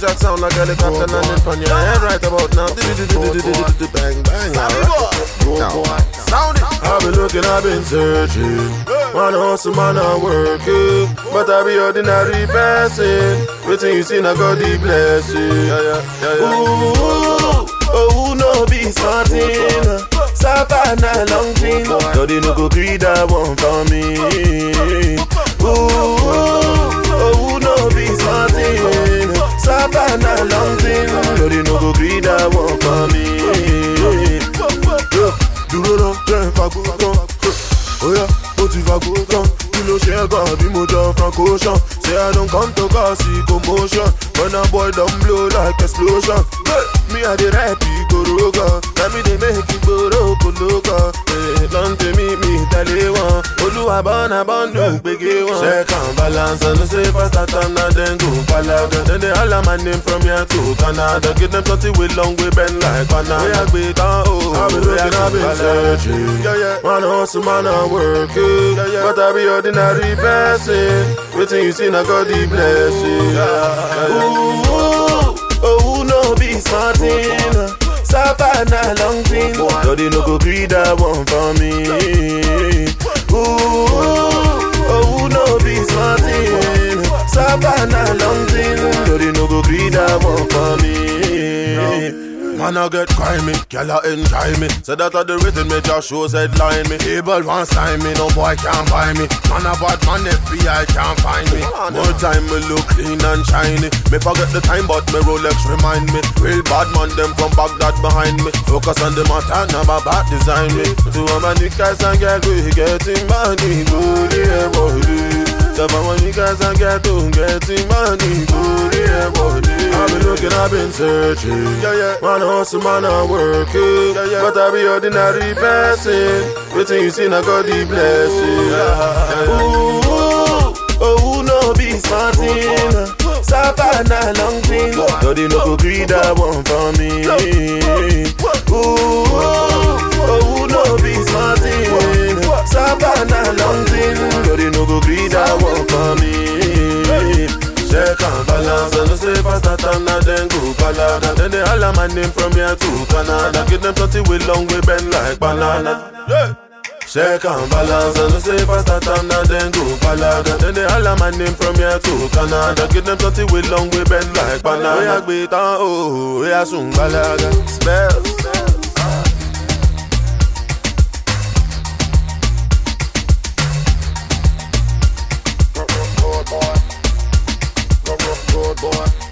gunshot sound like helicopter landing on your head right about now. Bang, bang, alright. Sound it. I've been looking, I've been searching. Man hustle, man I working, but I be ordinary person. Waiting you see, I got the blessing. Ooh, oh, no be smarting. Savannah long thing, so they no go greed that one for me. Ooh, oh, no be smarting. Savannah long thing, so they no go greed that one for me. Do not turn for good. Oh yeah, but if I go down, you know she ain't got be more from caution. Say I don't come to cause commotion. When a boy don't blow like explosion. Me a the rap, go roga. Let me they make it go roga. Long to me tell you one. Oluwa born no big one. Second balance and the safest that I'm not then go palaga. Then they all my name from here to Canada. Give them something with long way bend like banana. We a big I've been looking, I've been searching. Man hustle, man I working, but I be ordinary person. Waiting you see, I got the blessing. Ooh, oh, no be smarting. Savannah long thing, so they no go greed that one for me. Ooh, oh, no be smarting. Savannah long thing, so they no go greed that one for me. Man I get crimey, girl I enjoy me. Say that the rhythm me just shows headline me. Able one sign me, no boy can't buy me. Man a bad man, FBI can't find me. More time me look clean and shiny. Me forget the time but me Rolex remind me. Real bad man them from Baghdad behind me. Focus on the matter, never bad design me. To all my niggas and girls we getting money, good yeah boy. So for my niggas and getting money, good yeah boy. I've been looking, I've been searching. Man hustle, man I working, but I be ordinary person. Waiting you see, I got the blessing. Ooh, oh, no be smarting. Savannah long thing, so they no go greed that one for me. Ooh, oh, no be smarting. Savannah long thing, so they no go greed that one for me. Second balance and the safest that I'm not then go palaga. Then they all my name from here to Canada. Give them something with long way bend like banana. Second balance and the safest that I'm not then go palaga. Then they all my name from here to Canada. Give them something with long way bend like banana. We are great we are soon balaga. Spells. Boy.